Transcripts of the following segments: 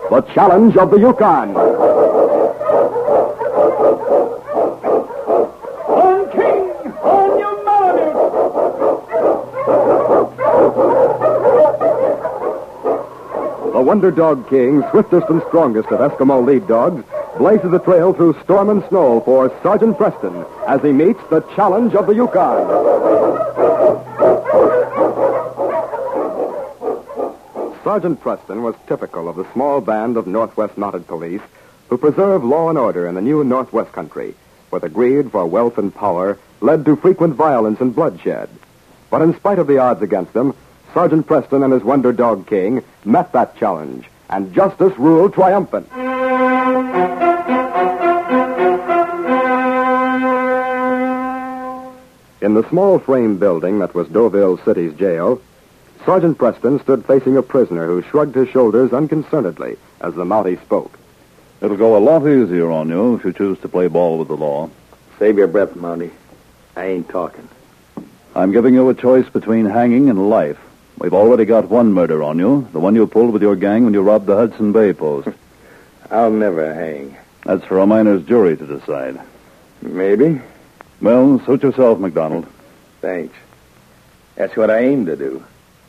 The Challenge of the Yukon. On King! On your Malamute! The Wonder Dog King, swiftest and strongest of Eskimo lead dogs, blazes the trail through storm and snow for Sergeant Preston as he meets the Challenge of the Yukon. Sergeant Preston was typical of the small band of Northwest Mounted Police who preserve law and order in the new Northwest country, where the greed for wealth and power led to frequent violence and bloodshed. But in spite of the odds against them, Sergeant Preston and his Wonder Dog King met that challenge, and justice ruled triumphant. In the small frame building that was Deauville City's jail, Sergeant Preston stood facing a prisoner who shrugged his shoulders unconcernedly as the Mountie spoke. It'll go a lot easier on you if you choose to play ball with the law. Save your breath, Mountie. I ain't talking. I'm giving you a choice between hanging and life. We've already got one murder on you, the one you pulled with your gang when you robbed the Hudson Bay post. I'll never hang. That's for a minor's jury to decide. Maybe. Well, suit yourself, McDonald. Thanks. That's what I aim to do.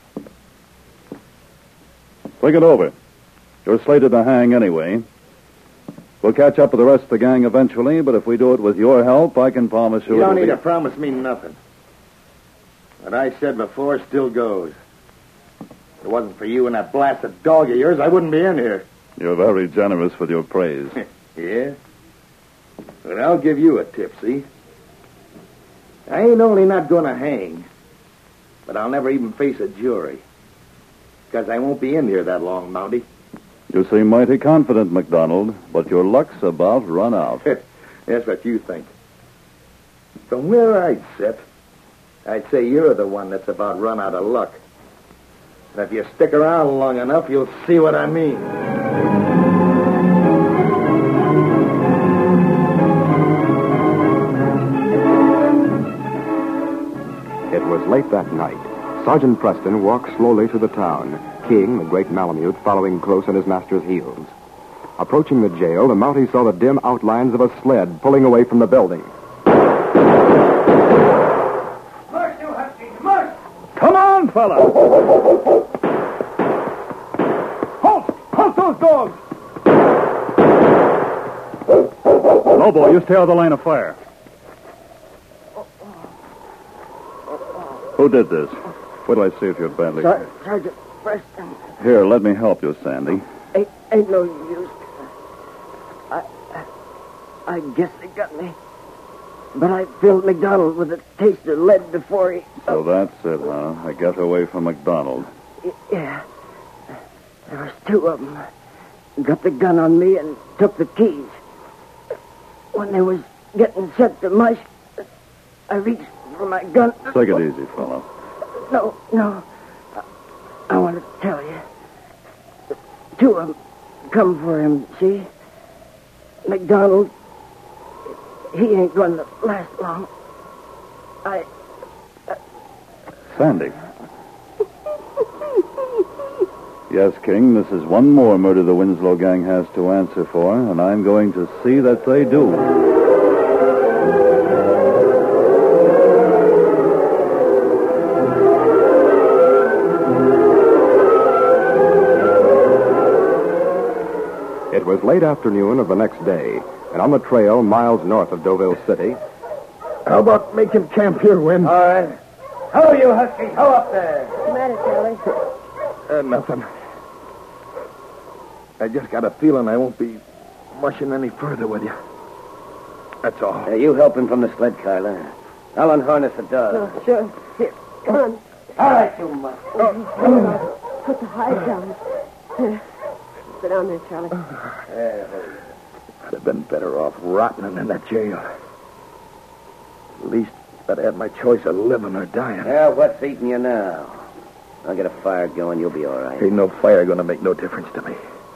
Think it over. You're slated to hang anyway. We'll catch up with the rest of the gang eventually, but if we do it with your help, I can promise you... You don't need to promise me nothing. What I said before still goes. If it wasn't for you and that blasted dog of yours, I wouldn't be in here. You're very generous with your praise. Yeah? But I'll give you a tip, see? I ain't only not going to hang, but I'll never even face a jury. Because I won't be in here that long, Mountie. You seem mighty confident, McDonald, but your luck's about run out. That's what you think. From where I'd sit, I'd say you're the one that's about run out of luck. And if you stick around long enough, you'll see what I mean. It was late that night. Sergeant Preston walked slowly through the town, King, the great Malamute, following close on his master's heels. Approaching the jail, the Mountie saw the dim outlines of a sled pulling away from the building. March, you Husky, march! Come on, fella! Halt! Halt those dogs! Lobo, you stay out of the line of fire. Who did this? Wait till I see if you're badly... Sergeant Preston. Here, let me help you, Sandy. Ain't no use. I guess they got me. But I filled McDonald with a taste of lead before he... So that's it, huh? I got away from McDonald. Yeah. There was two of them. Got the gun on me and took the keys. When they was getting set to mush, I reached for my gun. Take it easy, fella. No. I want to tell you. Two of them come for him, see? McDonald, he ain't going to last long. Sandy. Yes, King, this is one more murder the Winslow gang has to answer for, and I'm going to see that they do. It was late afternoon of the next day, and on the trail miles north of Deauville City... How about making camp here, Win? All right. Hello, you Husky. How up there? What's the matter, Charlie? Nothing. I just got a feeling I won't be mushing any further with you. That's all. You help him from the sled, Carla. I'll unharness the dog. Oh, sure. Here, come on. All right, you must. Put the hide down. Here. Sit down there, Charlie. I'd have been better off rotting in that jail. At least I'd had my choice of living or dying. Yeah, what's eating you now? I'll get a fire going. You'll be all right. Ain't no fire going to make no difference to me.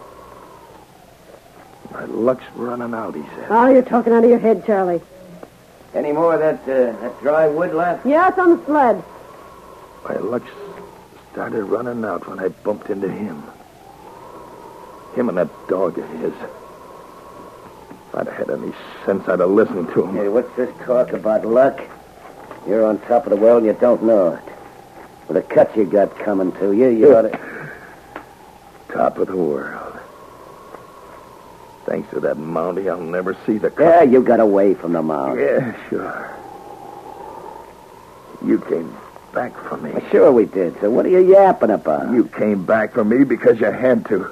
My luck's running out, he said. Oh, you're talking out of your head, Charlie. Any more of that dry wood left? Yeah, it's on the sled. My luck started running out when I bumped into him. Him and that dog of his. If I'd have had any sense, I'd have listened to him. Hey, what's this talk about luck? You're on top of the world and you don't know it. With the cut you got coming to you, you ought to... Top of the world. Thanks to that Mountie, I'll never see the... Yeah, you got away from the mound. Yeah, sure. You came back for me. Well, sure we did. So what are you yapping about? You came back for me because you had to.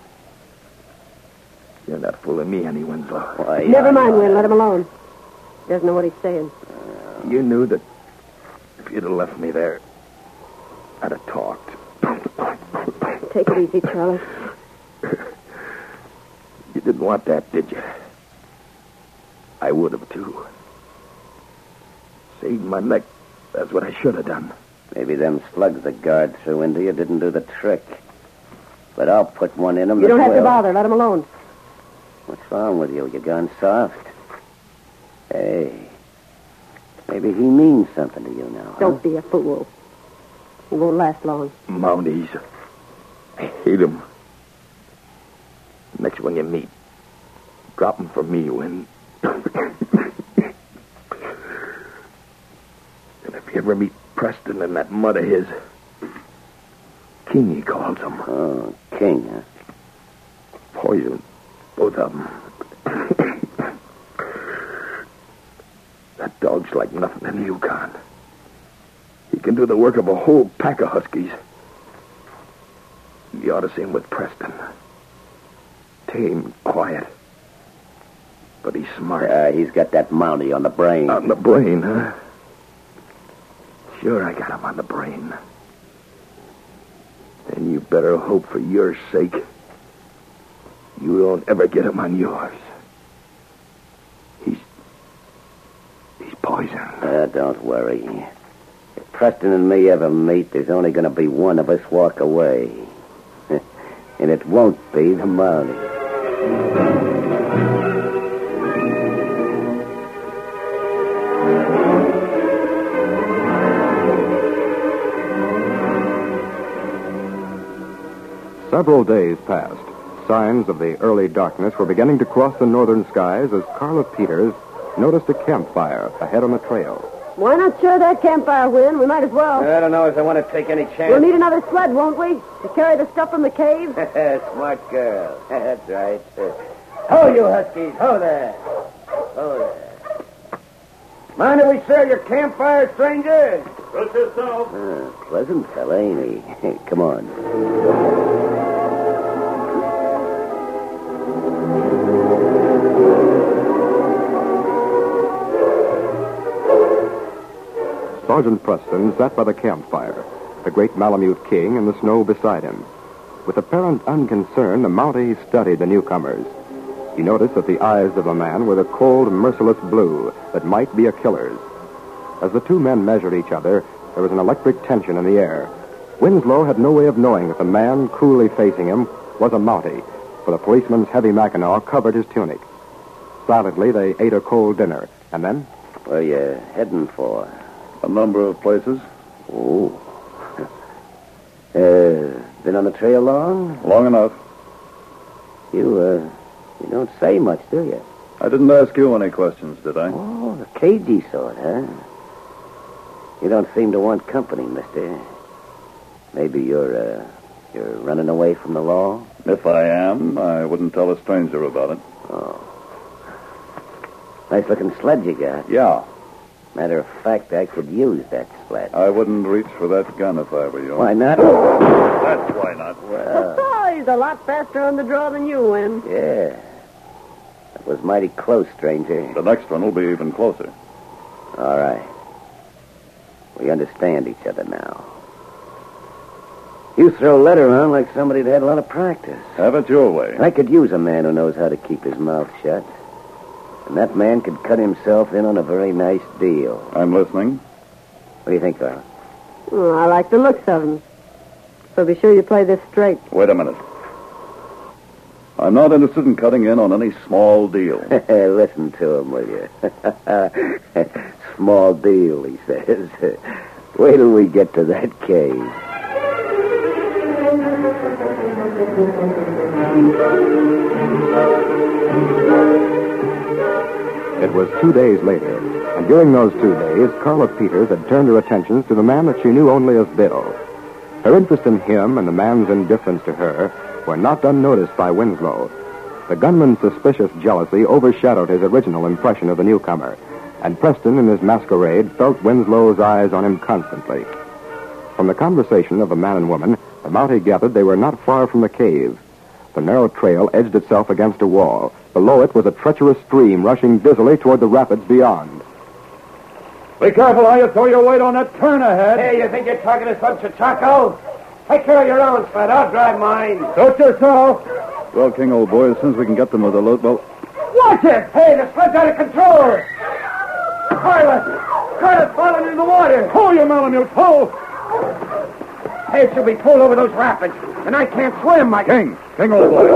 You're not fooling me any, Winslow. Why, Never mind, Win. Let him alone. He doesn't know what he's saying. You knew that if you'd have left me there, I'd have talked. Take it easy, Charlie. You didn't want that, did you? I would have, too. Saved my neck. That's what I should have done. Maybe them slugs the guard threw into you didn't do the trick. But I'll put one in them. You don't have to bother. Let him alone. What's wrong with you? You gone soft? Hey, maybe he means something to you now. Don't be a fool. He won't last long. Mounties. I hate them. Next one you meet, drop 'em for me, Win. And if you ever meet Preston and that mud of his, King he calls him. Oh, King, huh? Poison, both of them. That dog's like nothing in the Yukon. He can do the work of a whole pack of huskies. You ought to see him with Preston. Tame, quiet. But he's smart. He's got that Mountie on the brain. On the brain, huh? Sure, I got him on the brain. And you better hope for your sake you don't ever get him on yours. He's poison. Don't worry. If Preston and me ever meet, there's only going to be one of us walk away. And it won't be the Mountie. Several days passed. Signs of the early darkness were beginning to cross the northern skies as Carla Peters noticed a campfire ahead on the trail. Why not share that campfire, Win? We might as well. I don't know if I want to take any chance. We'll need another sled, won't we? To carry the stuff from the cave? Smart girl. That's right. Ho, you huskies. Ho there. Oh, there. Mind if we share your campfire, strangers? Suit yourself. Pleasant fella, ain't he? Come on. Sergeant Preston sat by the campfire, the great Malamute King in the snow beside him. With apparent unconcern, the Mountie studied the newcomers. He noticed that the eyes of the man were the cold, merciless blue that might be a killer's. As the two men measured each other, there was an electric tension in the air. Winslow had no way of knowing that the man coolly facing him was a Mountie, for the policeman's heavy mackinaw covered his tunic. Silently, they ate a cold dinner, and then... Where you heading for? A number of places. Oh. Been on the trail long? Long enough. You don't say much, do you? I didn't ask you any questions, did I? Oh, the cagey sort, huh? You don't seem to want company, mister. Maybe you're running away from the law? If I am, I wouldn't tell a stranger about it. Oh. Nice-looking sled you got. Yeah. Matter of fact, I could use that sled. I wouldn't reach for that gun if I were you. Why not? That's why not. Well, Oh, he's a lot faster on the draw than you, Win. yeah. That was mighty close, stranger. The next one will be even closer. All right. We understand each other now. You throw lead around like somebody that had a lot of practice. Have it your way. I could use a man who knows how to keep his mouth shut. And that man could cut himself in on a very nice deal. I'm listening. What do you think, Carl? Oh, I like the looks of him. So be sure you play this straight. Wait a minute. I'm not interested in cutting in on any small deal. Listen to him, will you? Small deal, he says. Wait till we get to that cave. It was 2 days later, and during those 2 days, Carla Peters had turned her attentions to the man that she knew only as Bill. Her interest in him and the man's indifference to her were not unnoticed by Winslow. The gunman's suspicious jealousy overshadowed his original impression of the newcomer, and Preston, in his masquerade, felt Winslow's eyes on him constantly. From the conversation of the man and woman, the Mountie gathered they were not far from the cave. The narrow trail edged itself against a wall. Below it was a treacherous stream rushing dizzily toward the rapids beyond. Be careful how you throw your weight on that turn ahead. Hey, you think you're talking to some Chachaco? Take care of your own, Sled. I'll drive mine. Suit yourself. Well, King, old boy, as soon as we can get them with the load, well... Watch it! Hey, the sled's out of control! Carla's falling in the water! Pull, you Malamute, pull! Hey, she'll be pulled over those rapids, and I can't swim. King, old boy.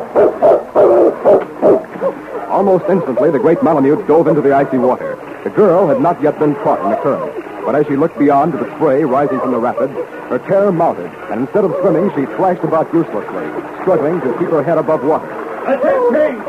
Almost instantly, the great Malamute dove into the icy water. The girl had not yet been caught in the current, but as she looked beyond to the spray rising from the rapids, her terror mounted, and instead of swimming, she thrashed about uselessly, struggling to keep her head above water. That's it, King!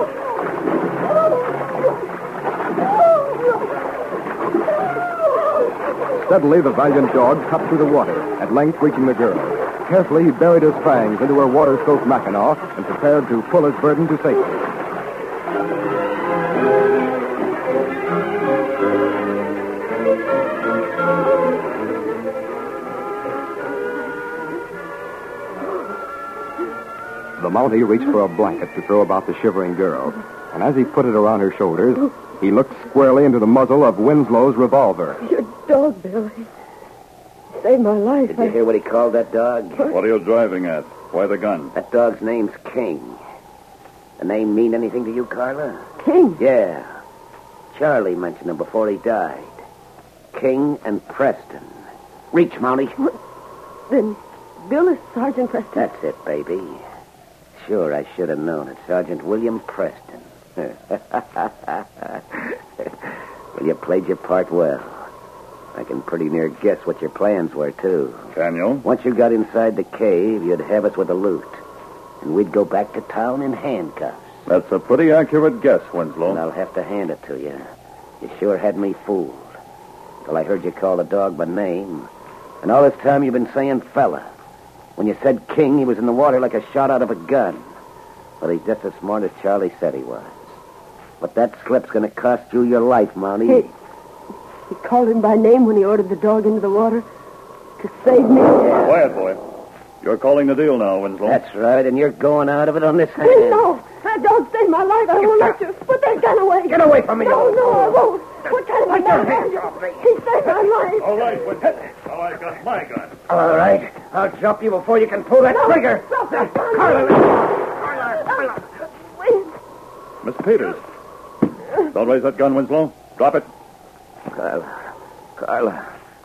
Steadily, the valiant dog cut through the water, at length reaching the girl. Carefully, he buried his fangs into her water-soaked mackinaw and prepared to pull his burden to safety. The Mountie reached for a blanket to throw about the shivering girl, and as he put it around her shoulders, he looked squarely into the muzzle of Winslow's revolver. Your dog, Bill. He saved my life. Did you hear what he called that dog? What are you driving at? Why the gun? That dog's name's King. The name mean anything to you, Carla? King? Yeah. Charlie mentioned him before he died. King and Preston. Reach, Mountie. Then Bill is Sergeant Preston. That's it, baby. Sure, I should have known it. Sergeant William Preston. Well, you played your part well. I can pretty near guess what your plans were, too. Can you? Once you got inside the cave, you'd have us with the loot. And we'd go back to town in handcuffs. That's a pretty accurate guess, Winslow. And I'll have to hand it to you. You sure had me fooled. Till I heard you call the dog by name. And all this time you've been saying fella. When you said King, he was in the water like a shot out of a gun. Well, he's just as smart as Charlie said he was. But that slip's going to cost you your life, Mountie. He called him by name when he ordered the dog into the water to save me. Yeah. Quiet, boy. You're calling the deal now, Winslow. That's right, and you're going out of it on this hand. No, that dog saved my life. I won't let you. Put that gun away. Get away from me, No, you I won't. What kind of a Put your man are hands you? off me. He saved my life. All right, Winslow. Now I got my gun. All right. I'll drop you before you can pull that trigger. Drop that gun. Carla. Wait. Miss Peters. Don't raise that gun, Winslow. Drop it. Carla.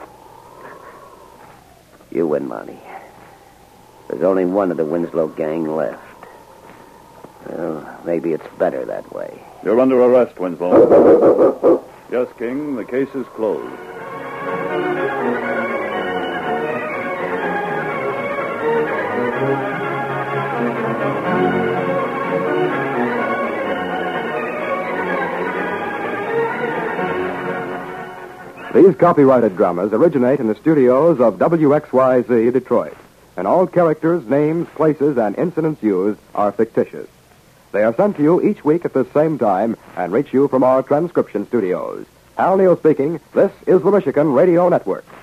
You win, Mountie. There's only one of the Winslow gang left. Well, maybe it's better that way. You're under arrest, Winslow. Yes, King, the case is closed. These copyrighted dramas originate in the studios of WXYZ Detroit, and all characters, names, places, and incidents used are fictitious. They are sent to you each week at the same time and reach you from our transcription studios. Al Neal speaking. This is the Michigan Radio Network.